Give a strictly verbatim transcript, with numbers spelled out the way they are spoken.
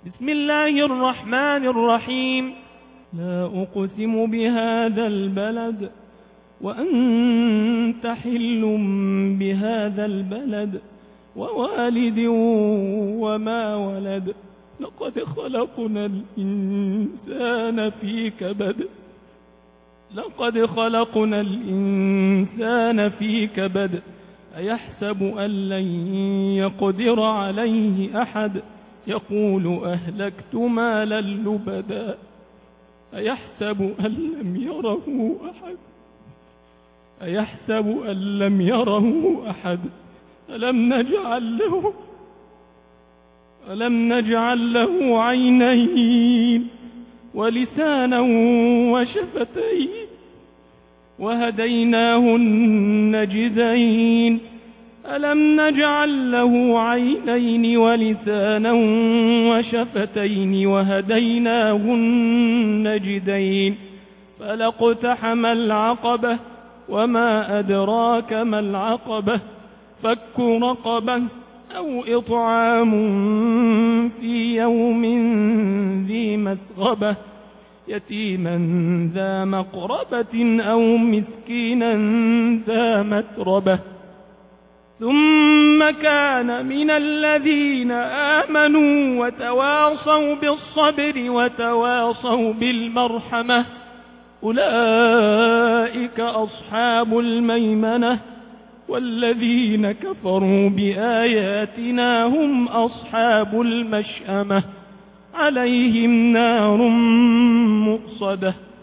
بسم الله الرحمن الرحيم. لا أقسم بهذا البلد وأنت حل بهذا البلد ووالد وما ولد. لقد خلقنا الإنسان في كبد لقد خلقنا الإنسان في كبد أيحسب أن لن يقدر عليه أحد يقول أهلكت مالا لبدا أيحسب أن لم يره أحد أيحسب أن لم يره أحد ألم نجعل له ألم نجعل له عينين ولسانا وشفتين وهديناه النجدين ألم نجعل له عينين ولسانا وشفتين وهديناه النجدين فلا اقتحم العقبة وما أدراك ما العقبة فك رقبة أو إطعام في يوم ذي مسغبة يتيما ذا مقربة أو مسكينا ذا متربة ثم كان من الذين آمنوا وتواصوا بالصبر وتواصوا بالمرحمة أولئك أصحاب الميمنة والذين كفروا بآياتنا هم أصحاب المشأمة عليهم نار مؤصدة